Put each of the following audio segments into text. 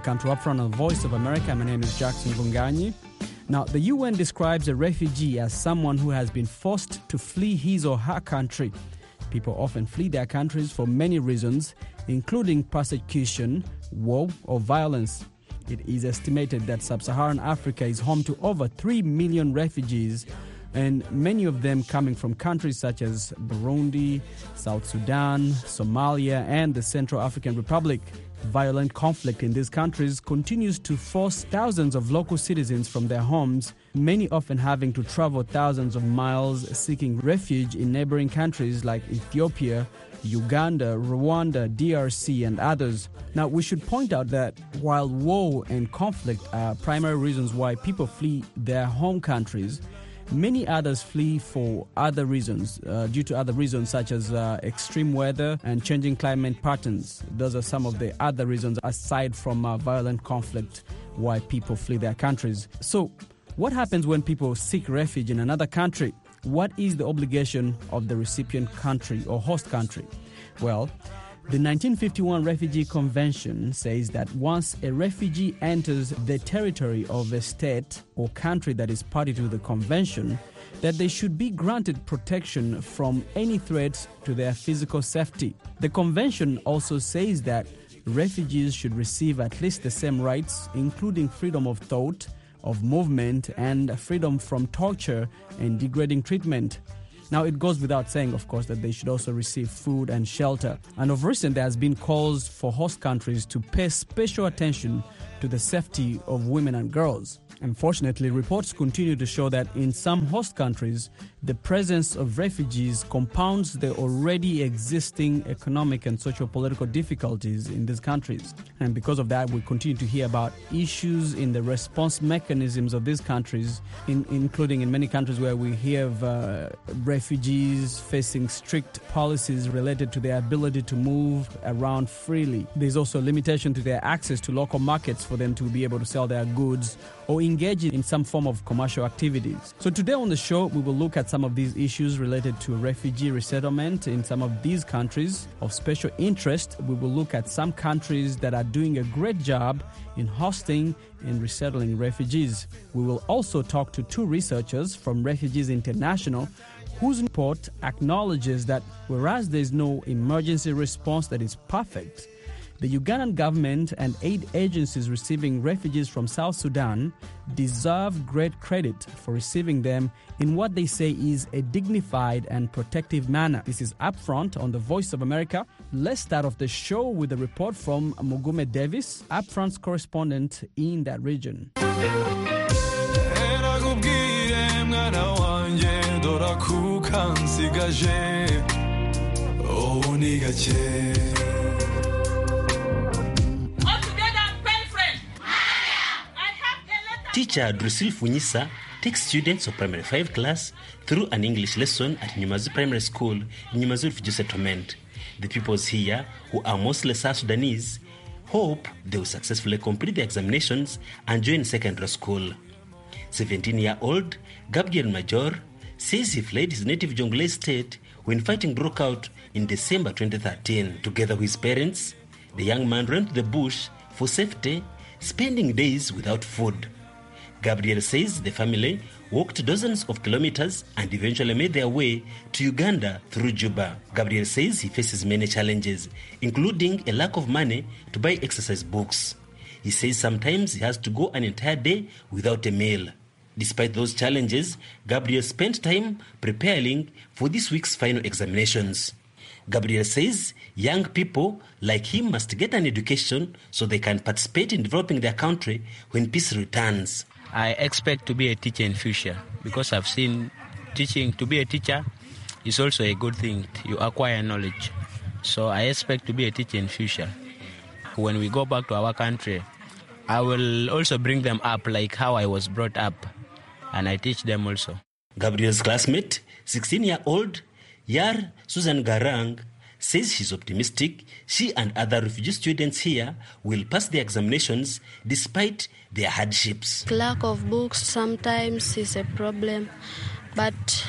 Welcome to Upfront on the Voice of America. My name is Jackson Vunganyi. Now, the UN describes a refugee as someone who has been forced to flee his or her country. People often flee their countries for many reasons, including persecution, war, or violence. It is estimated that sub-Saharan Africa is home to over 3 million refugees, and many of them coming from countries such as Burundi, South Sudan, Somalia, and the Central African Republic. Violent conflict in these countries continues to force thousands of local citizens from their homes, many often having to travel thousands of miles seeking refuge in neighboring countries like Ethiopia, Uganda, Rwanda, DRC, and others. Now, we should point out that while war and conflict are primary reasons why people flee their home countries, many others flee for other reasons, due to other reasons such as extreme weather and changing climate patterns. Those are some of the other reasons aside from violent conflict why people flee their countries. So, what happens when people seek refuge in another country? What is the obligation of the recipient country or host country? Well, the 1951 Refugee Convention says that once a refugee enters the territory of a state or country that is party to the convention, that they should be granted protection from any threats to their physical safety. The convention also says that refugees should receive at least the same rights, including freedom of thought, of movement, and freedom from torture and degrading treatment. Now, it goes without saying, of course, that they should also receive food and shelter. And of recent, there has been calls for host countries to pay special attention to the safety of women and girls. Unfortunately, reports continue to show that in some host countries, the presence of refugees compounds the already existing economic and socio-political difficulties in these countries. And because of that, we continue to hear about issues in the response mechanisms of these countries, including in many countries where we hear of refugees facing strict policies related to their ability to move around freely. There's also a limitation to their access to local markets for them to be able to sell their goods or engage in some form of commercial activities. So today on the show, we will look at some of these issues related to refugee resettlement in some of these countries of special interest. We will look at some countries that are doing a great job in hosting and resettling refugees. We will also talk to two researchers from Refugees International whose report acknowledges that whereas there is no emergency response that is perfect, the Ugandan government and aid agencies receiving refugees from South Sudan deserve great credit for receiving them in what they say is a dignified and protective manner. This is Upfront on the Voice of America. Let's start off the show with a report from Mugume Davis, Upfront's correspondent in that region. Teacher Drusil Funyisa takes students of primary 5 class through an English lesson at Nyumazu Primary School in Nyumazu Refugee Settlement. The pupils here, who are mostly South Sudanese, hope they will successfully complete their examinations and join secondary school. 17-year-old Gabriel Major says he fled his native Jonglei state when fighting broke out in December 2013. Together with his parents, the young man ran to the bush for safety, spending days without food. Gabriel says the family walked dozens of kilometers and eventually made their way to Uganda through Juba. Gabriel says he faces many challenges, including a lack of money to buy exercise books. He says sometimes he has to go an entire day without a meal. Despite those challenges, Gabriel spent time preparing for this week's final examinations. Gabriel says young people like him must get an education so they can participate in developing their country when peace returns. I expect to be a teacher in future because I've seen to be a teacher is also a good thing. You acquire knowledge. So I expect to be a teacher in future. When we go back to our country, I will also bring them up like how I was brought up, and I teach them also. Gabriel's classmate, 16-year-old Yar Susan Garang, says she's optimistic she and other refugee students here will pass their examinations despite their hardships. Lack of books sometimes is a problem, but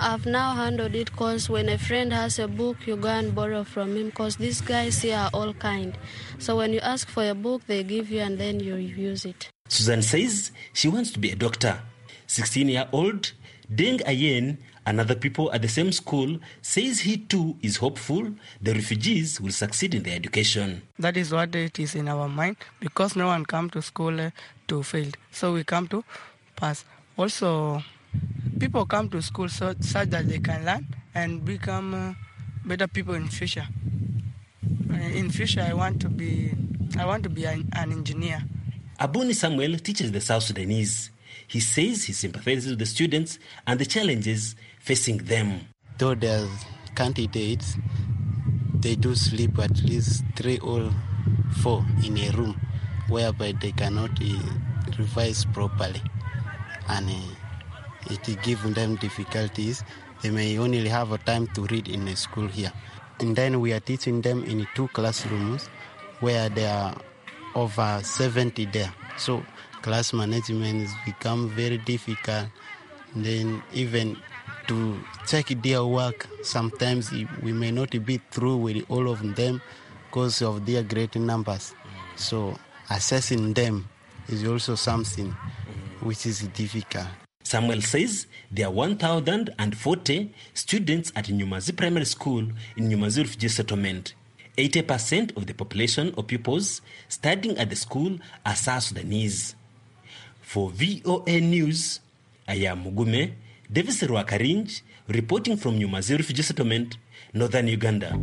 I've now handled it because when a friend has a book, you go and borrow from him because these guys here are all kind. So when you ask for a book, they give you and then you use it. Susan says she wants to be a doctor. 16-year-old Deng Ayen and other people at the same school says he too is hopeful the refugees will succeed in their education. That is what it is in our mind because no one come to school to fail. So we come to pass. Also, people come to school such that they can learn and become better people in future. In future, I want to be an engineer. Abuni Samuel teaches the South Sudanese. He says he sympathizes with the students and the challenges facing them. Though there's candidates, they do sleep at least 3 or 4 in a room, whereby they cannot revise properly. And it gives them difficulties. They may only have a time to read in a school here. And then we are teaching them in 2 classrooms where there are over 70 there. So class management has become very difficult. And then even to check their work, sometimes we may not be through with all of them because of their great numbers. So assessing them is also something which is difficult. Samuel says there are 1,040 students at Nyumazi Primary School in Nyumazi Refugee Settlement. 80% of the population or pupils studying at the school are South Sudanese. For VOA News, I am Mugume Davis Rwakarinj, reporting from Nyumazi Refugee Settlement, Northern Uganda.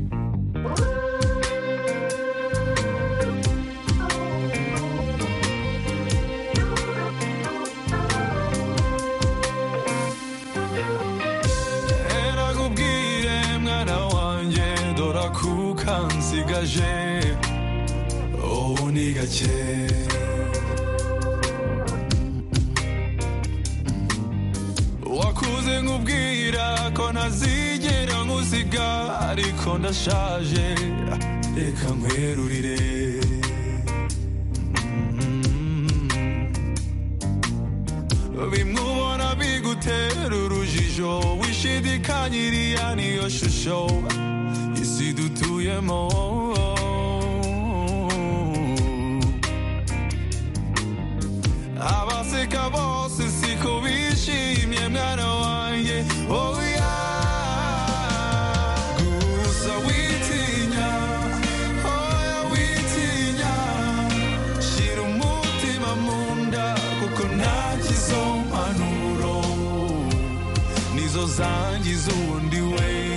Wakuze ngubwira ko ntazigera ngusiga ariko ndashaje reka nkwerurire bimubona bigutera urujijo wishidikanyiriya niyo shusho isi dutuyemo abaseka bose siko bishimye mwana wanjye oya gusa witinya oya witinya shira umutima munda kuko ntakizo mpanuro nizo zangiza uwundi we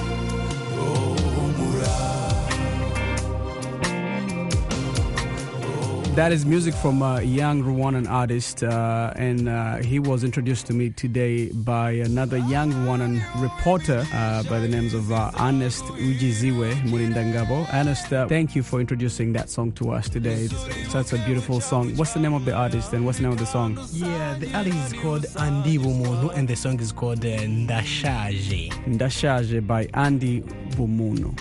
That is music from a young Rwandan artist, and he was introduced to me today by another young Rwandan reporter by the names of Ernest Ujiziwe Murindangabo. Ernest, thank you for introducing that song to us today. It's such a beautiful song. What's the name of the artist and what's the name of the song? Yeah, the artist is called Andy Bumuno and the song is called Ndashaje. Ndashaje by Andy Bumuno.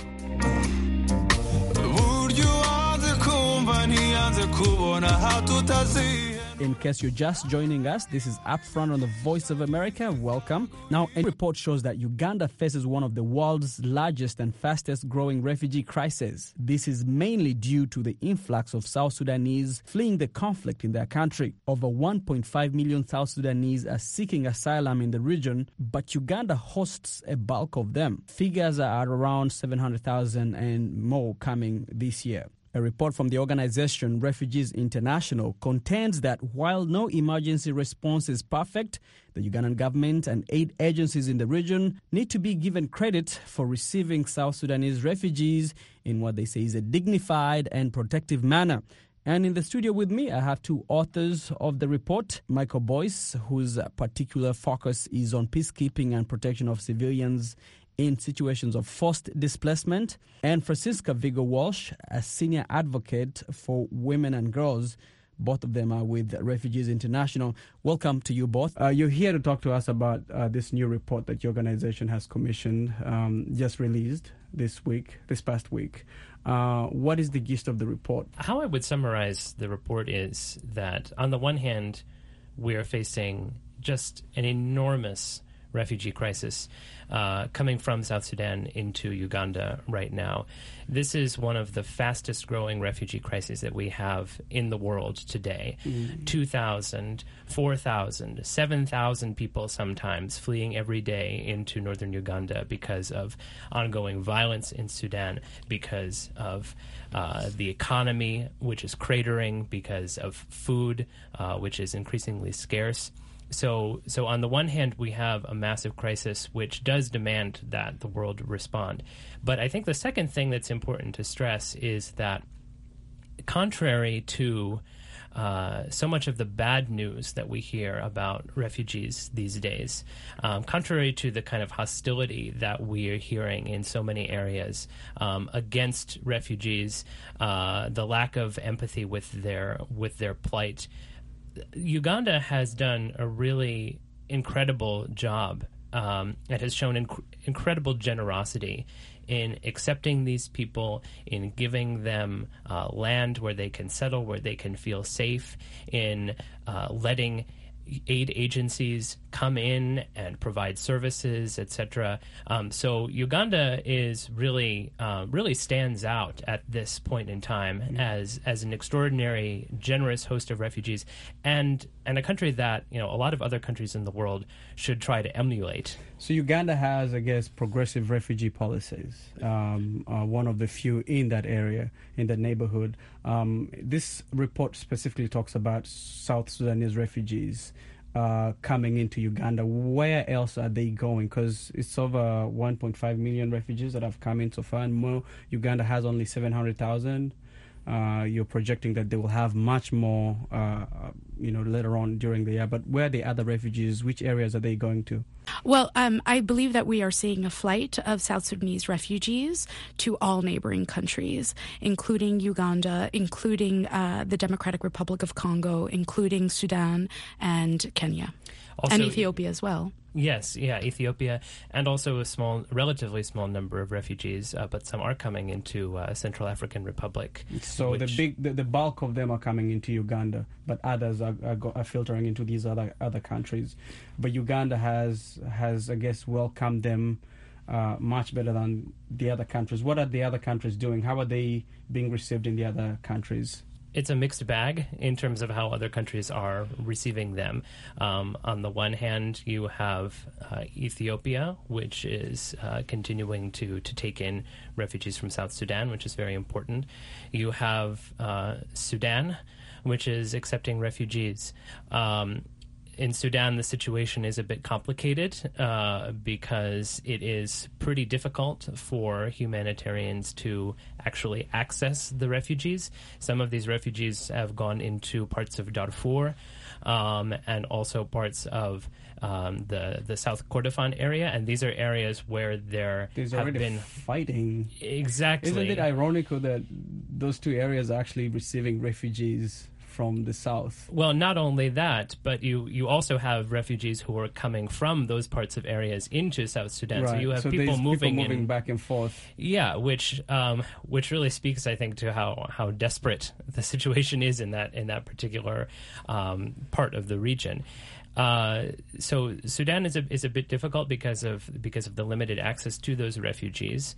In case you're just joining us, this is Upfront on the Voice of America. Welcome. Now, a report shows that Uganda faces one of the world's largest and fastest growing refugee crises. This is mainly due to the influx of South Sudanese fleeing the conflict in their country. Over 1.5 million South Sudanese are seeking asylum in the region, but Uganda hosts a bulk of them. Figures are around 700,000 and more coming this year. A report from the organization Refugees International contends that while no emergency response is perfect, the Ugandan government and aid agencies in the region need to be given credit for receiving South Sudanese refugees in what they say is a dignified and protective manner. And in the studio with me, I have 2 authors of the report, Michael Boyce, whose particular focus is on peacekeeping and protection of civilians in situations of forced displacement, and Francisca Vigo Walsh, a senior advocate for women and girls. Both of them are with Refugees International. Welcome to you both. You're here to talk to us about this new report that your organization has commissioned, just released this past week. What is the gist of the report? How I would summarize the report is that, on the one hand, we are facing just an enormous refugee crisis coming from South Sudan into Uganda right now. This is one of the fastest growing refugee crises that we have in the world today. 2,000, 4,000, 7,000 people sometimes fleeing every day into northern Uganda because of ongoing violence in Sudan, because of the economy, which is cratering, because of food, which is increasingly scarce. So on the one hand, we have a massive crisis which does demand that the world respond. But I think the second thing that's important to stress is that contrary to so much of the bad news that we hear about refugees these days, contrary to the kind of hostility that we are hearing in so many areas against refugees, the lack of empathy with their plight, Uganda has done a really incredible job. It has shown incredible generosity in accepting these people, in giving them land where they can settle, where they can feel safe, in letting aid agencies come in and provide services, etc. So Uganda is really stands out at this point in time as an extraordinary, generous host of refugees, and a country that a lot of other countries in the world should try to emulate. So Uganda has, I guess, progressive refugee policies. One of the few in that area, in that neighborhood. This report specifically talks about South Sudanese refugees coming into Uganda. Where else are they going? Because it's over 1.5 million refugees that have come in so far, and more. Uganda has only 700,000. You're projecting that they will have much more, later on during the year. But where are the other refugees? Which areas are they going to? Well, I believe that we are seeing a flight of South Sudanese refugees to all neighboring countries, including Uganda, including the Democratic Republic of Congo, including Sudan and Kenya, also, and Ethiopia as well. Yes, Ethiopia, and also a relatively small number of refugees, but some are coming into Central African Republic. So the bulk of them are coming into Uganda, but others are filtering into these other countries. But Uganda has I guess welcomed them much better than the other countries. What are the other countries doing? How are they being received in the other countries? It's a mixed bag in terms of how other countries are receiving them. On the one hand, you have Ethiopia, which is continuing to take in refugees from South Sudan, which is very important. You have Sudan, which is accepting refugees. In Sudan, the situation is a bit complicated because it is pretty difficult for humanitarians to actually access the refugees. Some of these refugees have gone into parts of Darfur and also parts of the South Kordofan area, and these are areas where there's already been fighting. Exactly. Isn't it ironical that those two areas are actually receiving refugees from the south? Well, not only that, but you also have refugees who are coming from those parts of areas into South Sudan. Right. So you have people moving back and forth. Yeah, which really speaks, I think, to how desperate the situation is in that particular part of the region. So Sudan is a bit difficult because of the limited access to those refugees.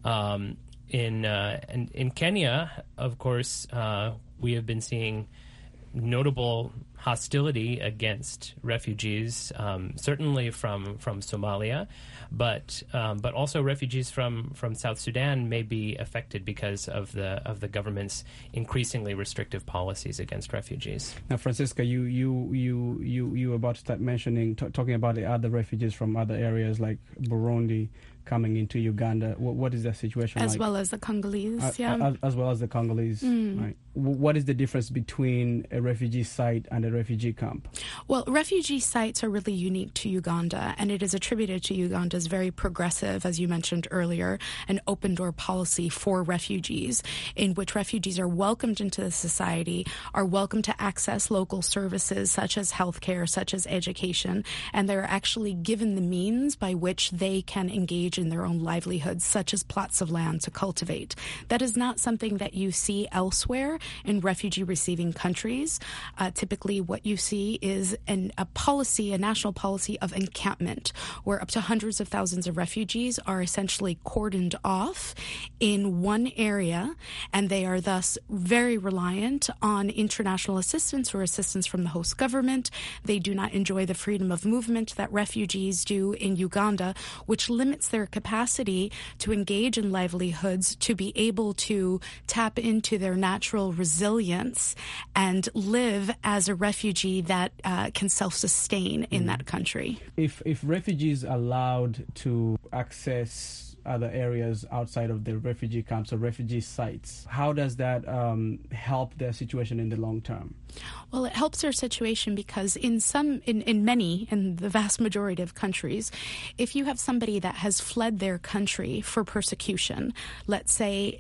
In Kenya, of course, we have been seeing notable hostility against refugees, certainly from Somalia, but also refugees from South Sudan may be affected because of the government's increasingly restrictive policies against refugees. Now, Francisca, you were about to start mentioning, talking about the other refugees from other areas like Burundi coming into Uganda. What is that situation like? As well as the Congolese, as well as the Congolese, right? What is the difference between a refugee site and a refugee camp? Well, refugee sites are really unique to Uganda, and it is attributed to Uganda's very progressive, as you mentioned earlier, an open-door policy for refugees, in which refugees are welcomed into the society, are welcome to access local services such as healthcare, such as education, and they're actually given the means by which they can engage in their own livelihoods, such as plots of land to cultivate. That is not something that you see elsewhere in refugee-receiving countries. Typically, what you see is a national policy of encampment, where up to hundreds of thousands of refugees are essentially cordoned off in one area, and they are thus very reliant on international assistance or assistance from the host government. They do not enjoy the freedom of movement that refugees do in Uganda, which limits their capacity to engage in livelihoods, to be able to tap into their natural resilience and live as a refugee that can self-sustain in that country. If refugees are allowed to access other areas outside of the refugee camps or refugee sites, how does that help their situation in the long term? Well, it helps their situation because in the vast majority of countries, if you have somebody that has fled their country for persecution, let's say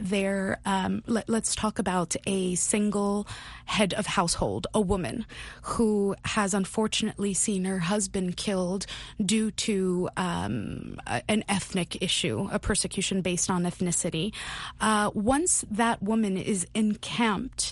let's talk about a single head of household, a woman who has unfortunately seen her husband killed due to an ethnic issue, a persecution based on ethnicity. Once that woman is encamped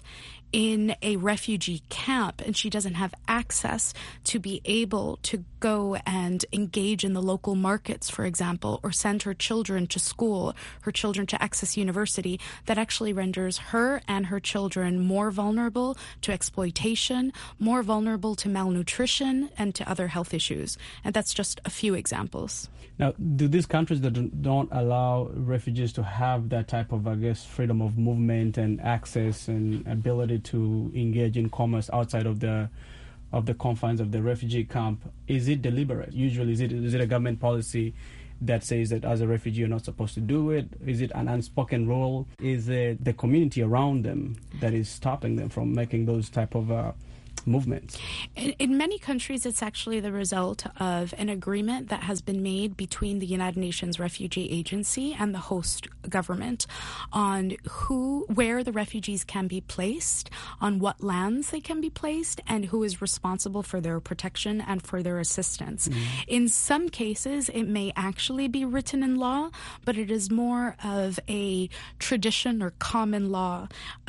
in a refugee camp and she doesn't have access to be able to go and engage in the local markets, for example, or send her children to school, her children to access university, that actually renders her and her children more vulnerable to exploitation, more vulnerable to malnutrition and to other health issues. And that's just a few examples. Now, do these countries that don't allow refugees to have that type of, freedom of movement and access and ability to engage in commerce outside of the confines of the refugee camp, is it deliberate? Usually, is it a government policy that says that as a refugee you're not supposed to do it? Is it an unspoken rule? Is it the community around them that is stopping them from making those type of movements? In many countries, it's actually the result of an agreement that has been made between the United Nations Refugee Agency and the host government on where the refugees can be placed, on what lands they can be placed, and who is responsible for their protection and for their assistance. In some cases, it may actually be written in law, but it is more of a tradition or common law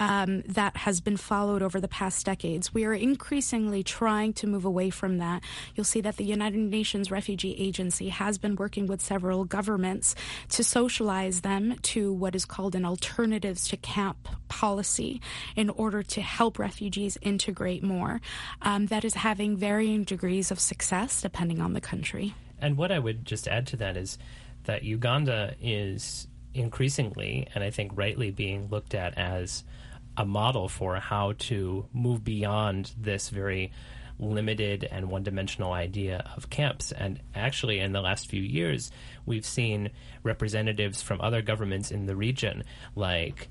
that has been followed over the past decades. We are increasingly trying to move away from that. You'll see that the United Nations Refugee Agency has been working with several governments to socialize them to what is called an alternatives to camp policy in order to help refugees integrate more. That is having varying degrees of success depending on the country. And what I would just add to that is that Uganda is increasingly, and I think rightly, being looked at as a model for how to move beyond this very limited and one-dimensional idea of camps. And actually, in the last few years, we've seen representatives from other governments in the region, like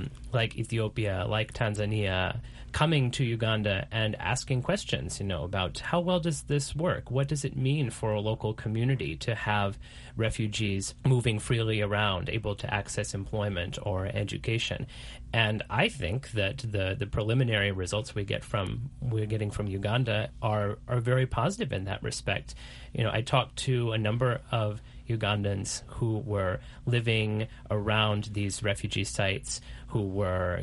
Ethiopia, like Tanzania, coming to Uganda and asking questions, about how well does this work? What does it mean for a local community to have refugees moving freely around, able to access employment or education? And I think that the preliminary results we're getting from Uganda are very positive in that respect. I talked to a number of Ugandans who were living around these refugee sites, who were,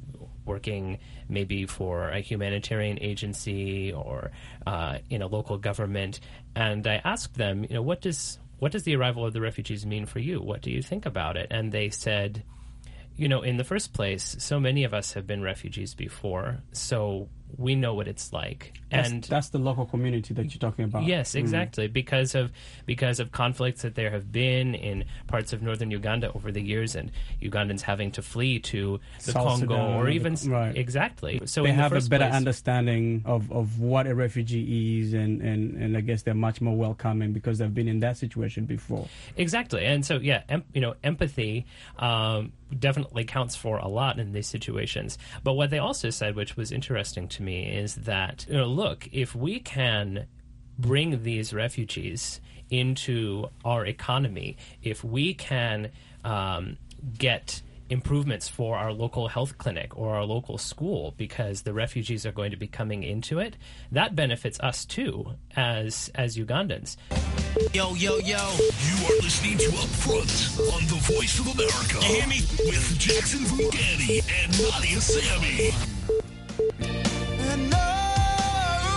working maybe for a humanitarian agency or in a local government. And I asked them, what does the arrival of the refugees mean for you? What do you think about it? And they said, in the first place, so many of us have been refugees before, so we know what it's like. That's the local community that you're talking about. Yes, exactly. Because of conflicts that there have been in parts of northern Uganda over the years, and Ugandans having to flee to the South Congo Sudan, or even right. Exactly. So they in have the a first better place, understanding of what a refugee is, and I guess they're much more welcoming because they've been in that situation before. Exactly. And so empathy definitely counts for a lot in these situations. But what they also said, which was interesting to me, is that, look, if we can bring these refugees into our economy, if we can get improvements for our local health clinic or our local school because the refugees are going to be coming into it, that benefits us too as Ugandans. Yo. You are listening to Up Front on the Voice of America. You hear me? With Jackson Vugani and Nadia Sammy. And no,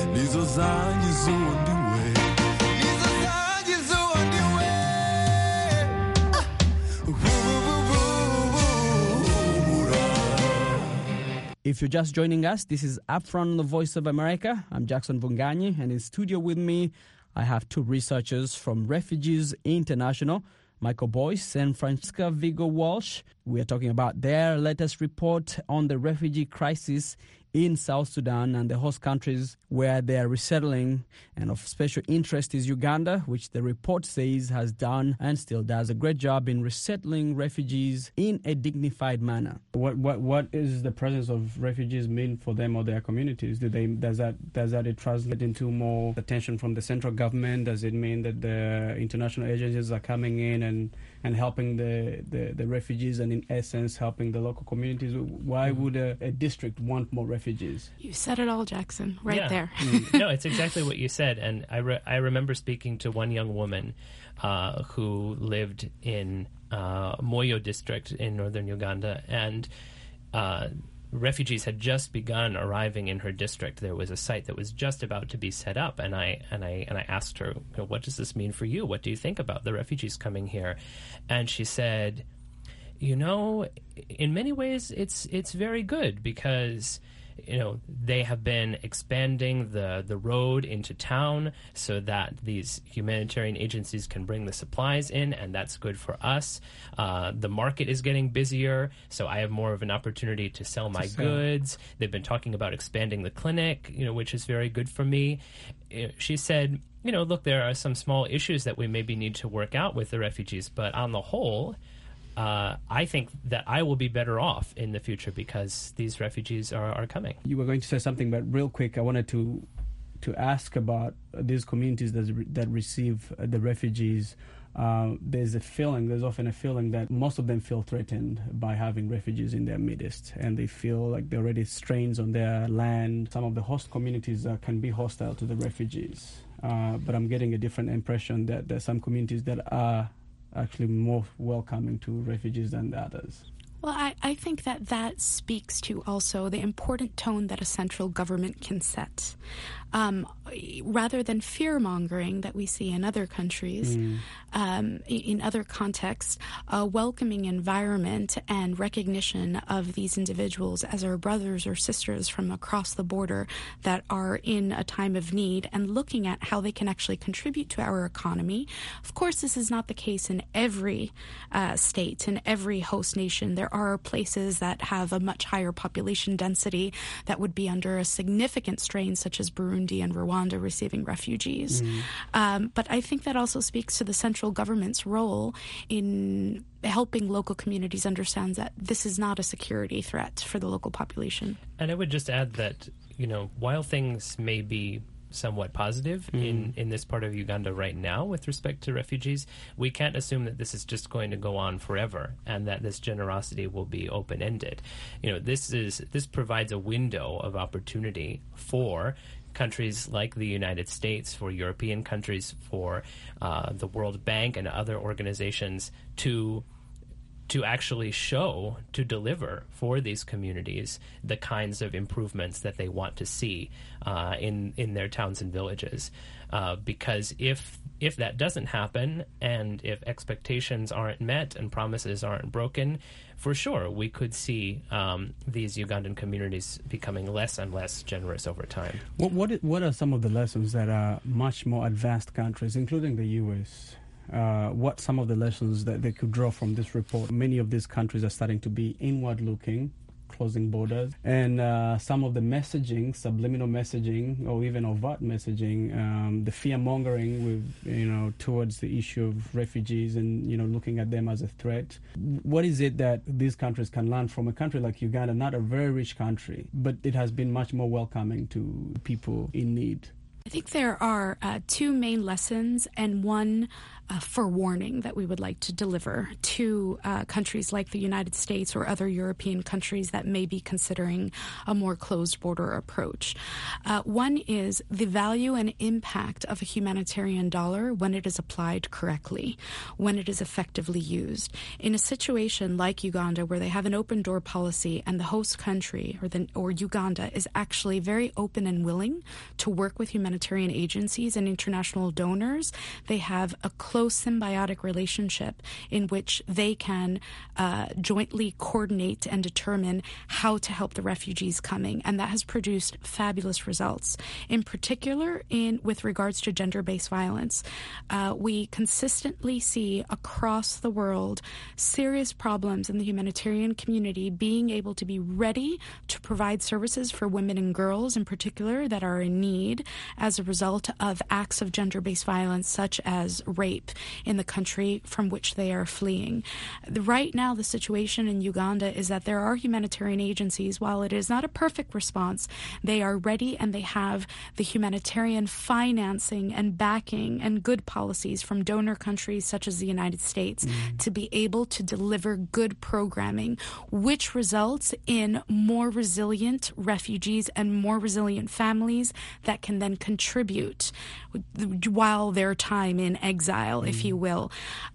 nizo zangizuwa ndiwe nizo zangizuwa ndiwe If you're just joining us, this is Upfront on the Voice of America. I'm Jackson Vunganyi, and in studio with me, I have two researchers from Refugees International, Michael Boyce and Francisca Vigo Walsh. We are talking about their latest report on the refugee crisis in South Sudan and the host countries where they are resettling. And of special interest is Uganda, which the report says has done and still does a great job in resettling refugees in a dignified manner. What is the presence of refugees mean for them or their communities? Does that translate into more attention from the central government? Does it mean that the international agencies are coming in and helping the refugees and in essence helping the local communities? Why would a district want more refugees? You said it all, Jackson, right there. No, it's exactly what you said. And I remember speaking to one young woman who lived in Moyo district in northern Uganda, and refugees had just begun arriving in her district. There was a site that was just about to be set up, and I asked her, what does this mean for you? What do you think about the refugees coming here? And she said, in many ways it's very good because they have been expanding the road into town so that these humanitarian agencies can bring the supplies in, and that's good for us. The market is getting busier, so I have more of an opportunity to sell my goods. They've been talking about expanding the clinic, which is very good for me. She said, look, there are some small issues that we maybe need to work out with the refugees, but on the whole, I think that I will be better off in the future because these refugees are coming. You were going to say something, but real quick, I wanted to ask about these communities that receive the refugees. There's often a feeling that most of them feel threatened by having refugees in their midst, and they feel like there are already strains on their land. Some of the host communities can be hostile to the refugees, but I'm getting a different impression that there's some communities that are actually more welcoming to refugees than the others. Well, I think that speaks to also the important tone that a central government can set. Rather than fear-mongering that we see in other countries, in other contexts, a welcoming environment and recognition of these individuals as our brothers or sisters from across the border that are in a time of need and looking at how they can actually contribute to our economy. Of course, this is not the case in every state, in every host nation. There are places that have a much higher population density that would be under a significant strain, such as Burundi and Rwanda receiving refugees. But I think that also speaks to the central government's role in helping local communities understand that this is not a security threat for the local population. And I would just add that, while things may be somewhat positive in this part of Uganda right now with respect to refugees, we can't assume that this is just going to go on forever and that this generosity will be open-ended. This provides a window of opportunity for countries like the United States, for European countries, for the World Bank and other organizations to actually to deliver for these communities the kinds of improvements that they want to see in their towns and villages. Because if that doesn't happen, and if expectations aren't met and promises aren't broken, for sure we could see these Ugandan communities becoming less and less generous over time. What are some of the lessons that are much more advanced countries, including the U.S., what some of the lessons that they could draw from this report? Many of these countries are starting to be inward-looking, closing borders, and some of the messaging, subliminal messaging, or even overt messaging, the fear-mongering with, towards the issue of refugees and, looking at them as a threat. What is it that these countries can learn from a country like Uganda, not a very rich country, but it has been much more welcoming to people in need? I think there are two main lessons and one forewarning that we would like to deliver to countries like the United States or other European countries that may be considering a more closed border approach. One is the value and impact of a humanitarian dollar when it is applied correctly, when it is effectively used. In a situation like Uganda, where they have an open door policy and the host country or Uganda is actually very open and willing to work with humanitarian agencies and international donors, they have a close symbiotic relationship in which they can jointly coordinate and determine how to help the refugees coming, and that has produced fabulous results. In particular, with regards to gender-based violence, we consistently see across the world serious problems in the humanitarian community being able to be ready to provide services for women and girls in particular that are in need as a result of acts of gender-based violence such as rape in the country from which they are fleeing. Right now, the situation in Uganda is that there are humanitarian agencies. While it is not a perfect response, they are ready and they have the humanitarian financing and backing and good policies from donor countries such as the United States to be able to deliver good programming, which results in more resilient refugees and more resilient families that can then contribute while their time in exile, if you will.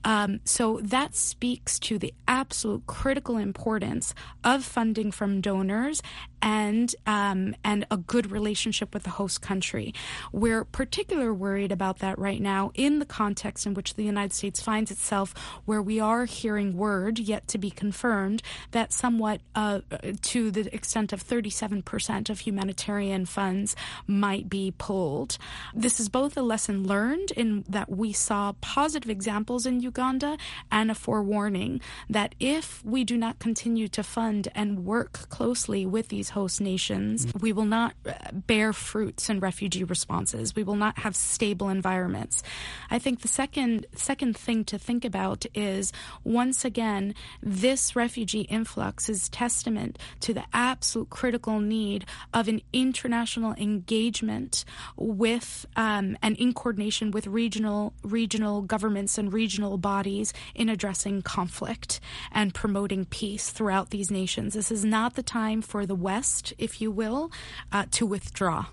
So that speaks to the absolute critical importance of funding from donors and a good relationship with the host country. We're particularly worried about that right now in the context in which the United States finds itself, where we are hearing word, yet to be confirmed, that somewhat to the extent of 37% of humanitarian funds might be pulled. This is both a lesson learned in that we saw positive examples in Uganda and a forewarning that if we do not continue to fund and work closely with these host nations, we will not bear fruits in refugee responses. We will not have stable environments. I think the second thing to think about is, once again, this refugee influx is testament to the absolute critical need of an international engagement with and in coordination with regional governments and regional bodies in addressing conflict and promoting peace throughout these nations. This is not the time for the West, if you will, to withdraw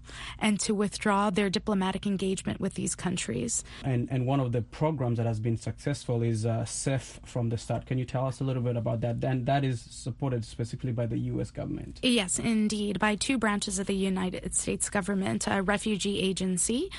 their diplomatic engagement with these countries. And one of the programs that has been successful is SAFE from the start. Can you tell us a little bit about that? And that is supported specifically by the U.S. government. Yes, indeed, by two branches of the United States government, a refugee agency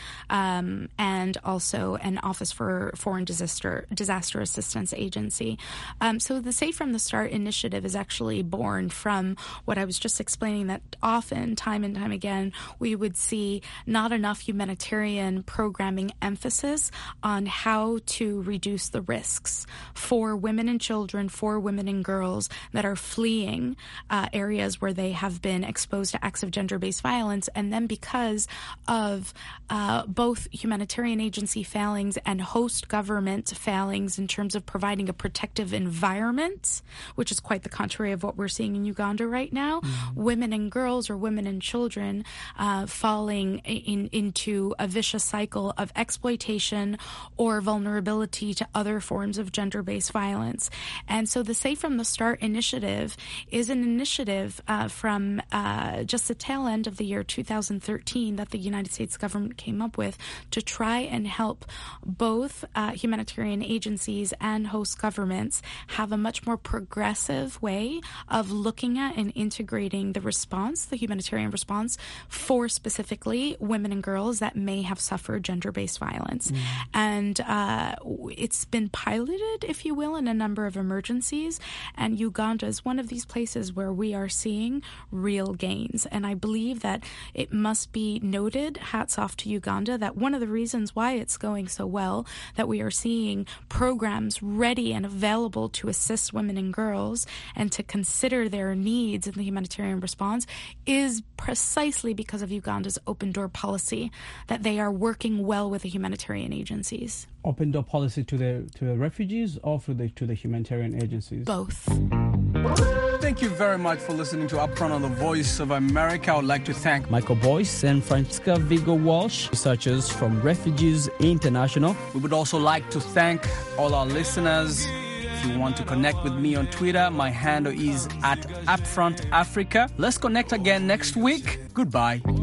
and also an Office for Foreign Disaster Assistance agency. So the Safe from the Start initiative is actually born from what I was just explaining, that often, time and time again, we would see not enough humanitarian programming emphasis on how to reduce the risks for women and children, for women and girls that are fleeing areas where they have been exposed to acts of gender-based violence. And then because of both humanitarian agency failings and host government failings in terms of providing a protective environment, which is quite the contrary of what we're seeing in Uganda right now, women and girls or women and children falling into a vicious cycle of exploitation or vulnerability to other forms of gender-based violence. And so the Safe from the Start initiative is an initiative from just the tail end of the year 2013 that the United States government came up with to try and help both humanitarian agencies and host governments have a much more progressive way of looking at and integrating the response, the humanitarian response, for specifically women and girls that may have suffered gender-based violence. And it's been piloted, if you will, in a number of emergencies, and Uganda is one of these places where we are seeing real gains. And I believe that it must be noted, hats off to Uganda, that one of the reasons why it's going so well, that we are seeing programs ready and available to assist women and girls and to consider their needs in the humanitarian response, is precisely because of Uganda's open door policy, that they are working well with the humanitarian agencies. Open door policy to the refugees or to the humanitarian agencies? Both. Thank you very much for listening to Upfront on the Voice of America. I would like to thank Michael Boyce and Francisca Vigo Walsh, researchers from Refugees International. We would also like to thank all our listeners. If you want to connect with me on Twitter, my handle is @UpfrontAfrica. Let's connect again next week. Goodbye.